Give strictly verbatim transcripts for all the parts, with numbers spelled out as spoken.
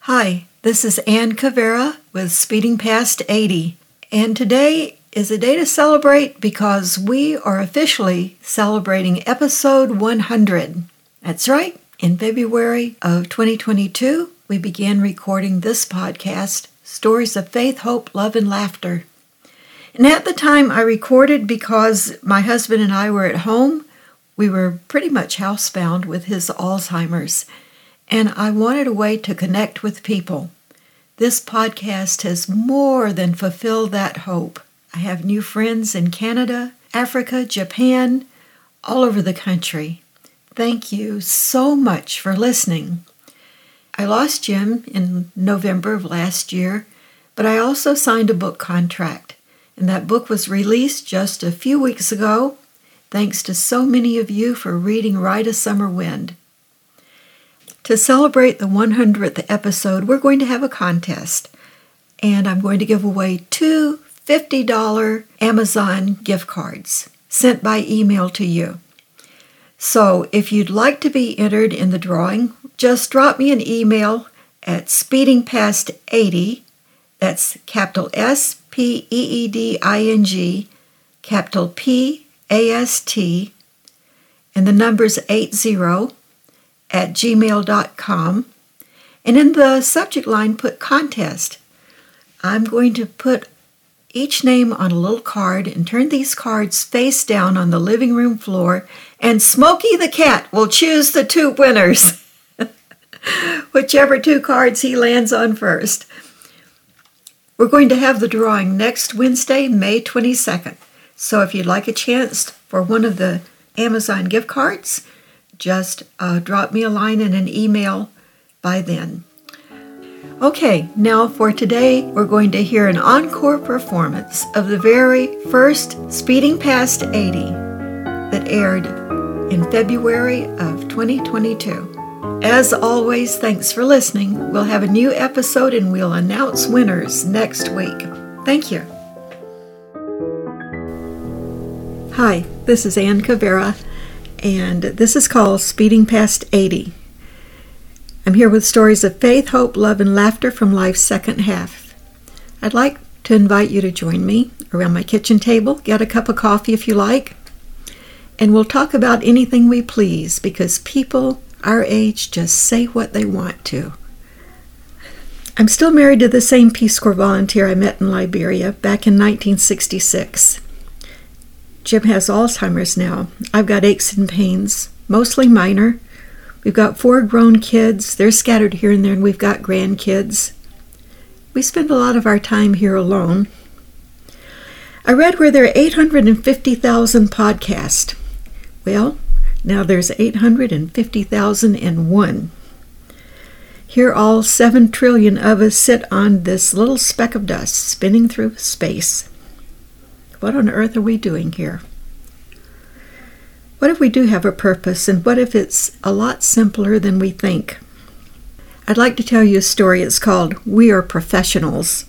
Hi, this is Ann Cavera with Speeding Past eighty, and today is a day to celebrate because we are officially celebrating episode one hundred. That's right, in February of twenty twenty-two, we began recording this podcast, Stories of Faith, Hope, Love, and Laughter. And at the time I recorded, because my husband and I were at home, we were pretty much housebound with his Alzheimer's, and I wanted a way to connect with people. This podcast has more than fulfilled that hope. I have new friends in Canada, Africa, Japan, all over the country. Thank you so much for listening. I lost Jim in November of last year, but I also signed a book contract, and that book was released just a few weeks ago. Thanks to so many of you for reading Ride a Summer Wind. To celebrate the one hundredth episode, we're going to have a contest, and I'm going to give away two fifty dollars Amazon gift cards sent by email to you. So if you'd like to be entered in the drawing, just drop me an email at speeding past eighty, that's capital S P E E D I N G, capital P A S T, and the number's eighty, at gmail dot com, and in the subject line put contest. I'm going to put each name on a little card and turn these cards face down on the living room floor, and Smokey the cat will choose the two winners, whichever two cards he lands on first. We're going to have the drawing next Wednesday, May twenty-second, so if you'd like a chance for one of the Amazon gift cards, just uh, drop me a line and an email by then. Okay, now for today, we're going to hear an encore performance of the very first Speeding Past eighty that aired in February of twenty twenty-two. As always, thanks for listening. We'll have a new episode and we'll announce winners next week. Thank you. Hi, this is Ann Cavera, and this is called Speeding Past eighty. I'm here with stories of faith, hope, love, and laughter from life's second half. I'd like to invite you to join me around my kitchen table, get a cup of coffee if you like, and we'll talk about anything we please, because people our age just say what they want to. I'm still married to the same Peace Corps volunteer I met in Liberia back in nineteen sixty-six. Jim has Alzheimer's now. I've got aches and pains, mostly minor. We've got four grown kids. They're scattered here and there, and we've got grandkids. We spend a lot of our time here alone. I read where there are eight hundred fifty thousand podcasts. Well, now there's eight hundred fifty thousand one. Here all seven trillion of us sit on this little speck of dust spinning through space. What on earth are we doing here? What if we do have a purpose, and what if it's a lot simpler than we think? I'd like to tell you a story. It's called We Are Professionals.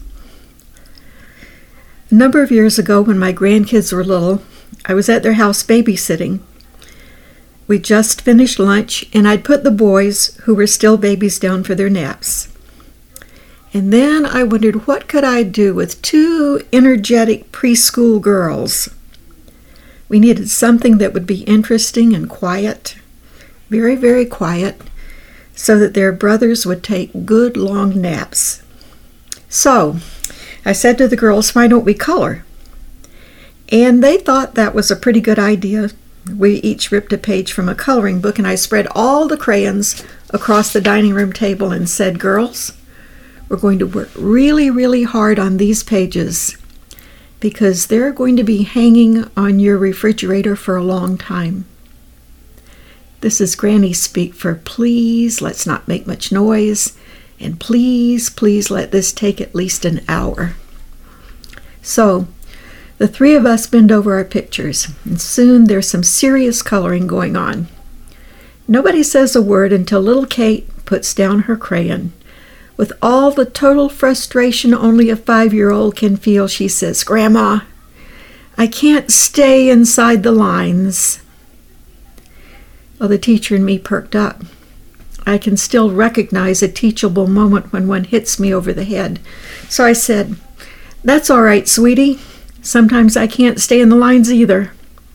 A number of years ago, when my grandkids were little, I was at their house babysitting. We just finished lunch, and I'd put the boys, who were still babies, down for their naps. And then I wondered, what could I do with two energetic preschool girls? We needed something that would be interesting and quiet, very, very quiet, so that their brothers would take good long naps. So I said to the girls, why don't we color? And they thought that was a pretty good idea. We each ripped a page from a coloring book, and I spread all the crayons across the dining room table and said, girls, we're going to work really, really hard on these pages because they're going to be hanging on your refrigerator for a long time. This is Granny speak for please, let's not make much noise, and please, please let this take at least an hour. So the three of us bend over our pictures, and soon there's some serious coloring going on. Nobody says a word until little Kate puts down her crayon. With all the total frustration only a five-year-old can feel, she says, Grandma, I can't stay inside the lines. Well, the teacher and me perked up. I can still recognize a teachable moment when one hits me over the head. So I said, "That's all right, sweetie. Sometimes I can't stay in the lines either."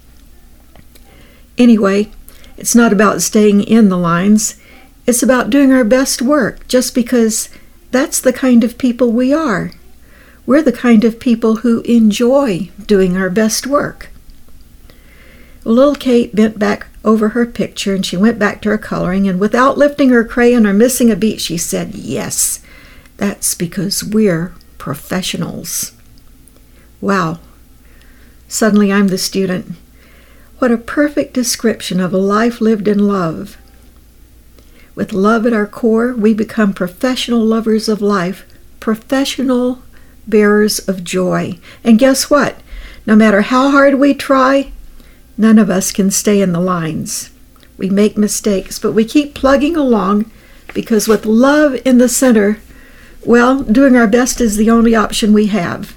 Anyway, it's not about staying in the lines. It's about doing our best work, just because that's the kind of people we are. We're the kind of people who enjoy doing our best work. Little Kate bent back over her picture, and she went back to her coloring, and without lifting her crayon or missing a beat, she said, "Yes, that's because we're professionals." Wow. Suddenly I'm the student. What a perfect description of a life lived in love. With love at our core, we become professional lovers of life, professional bearers of joy. And guess what? No matter how hard we try, none of us can stay in the lines. We make mistakes, but we keep plugging along because with love in the center, well, doing our best is the only option we have.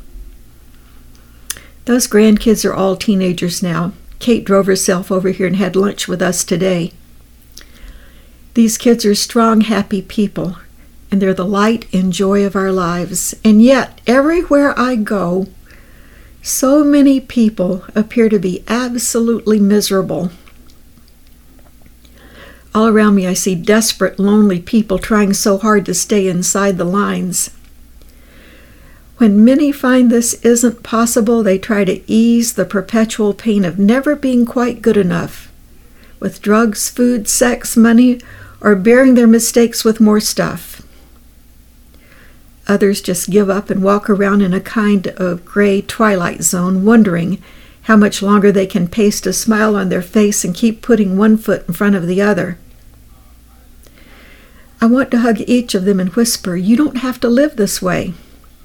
Those grandkids are all teenagers now. Kate drove herself over here and had lunch with us today. These kids are strong, happy people, and they're the light and joy of our lives. And yet, everywhere I go, so many people appear to be absolutely miserable. All around me, I see desperate, lonely people trying so hard to stay inside the lines. When many find this isn't possible, they try to ease the perpetual pain of never being quite good enough, with drugs, food, sex, money, or bearing their mistakes with more stuff. Others just give up and walk around in a kind of gray twilight zone, wondering how much longer they can paste a smile on their face and keep putting one foot in front of the other. I want to hug each of them and whisper, "You don't have to live this way."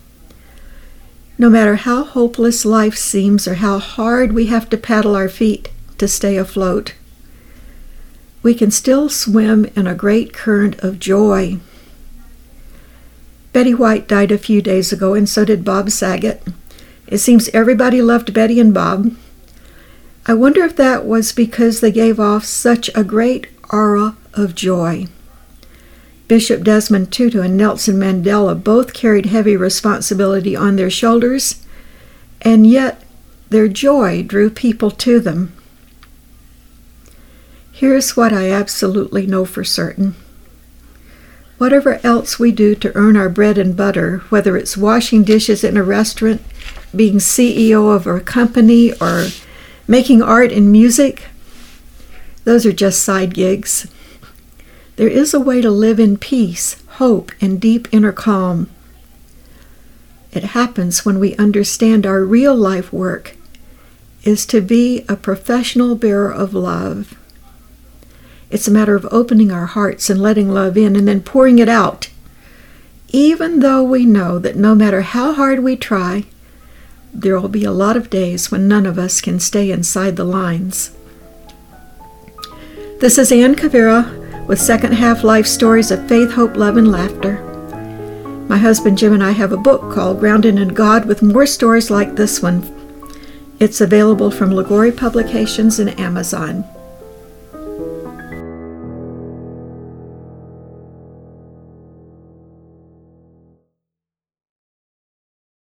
No matter how hopeless life seems or how hard we have to paddle our feet to stay afloat, we can still swim in a great current of joy. Betty White died a few days ago, and so did Bob Saget. It seems everybody loved Betty and Bob. I wonder if that was because they gave off such a great aura of joy. Bishop Desmond Tutu and Nelson Mandela both carried heavy responsibility on their shoulders, and yet their joy drew people to them. Here's what I absolutely know for certain. Whatever else we do to earn our bread and butter, whether it's washing dishes in a restaurant, being C E O of a company, or making art and music, those are just side gigs. There is a way to live in peace, hope, and deep inner calm. It happens when we understand our real life work is to be a professional bearer of love. It's a matter of opening our hearts and letting love in and then pouring it out, even though we know that no matter how hard we try, there will be a lot of days when none of us can stay inside the lines. This is Ann Cavera with Second Half Life Stories of Faith, Hope, Love, and Laughter. My husband Jim and I have a book called Grounded in God with more stories like this one. It's available from Liguori Publications and Amazon.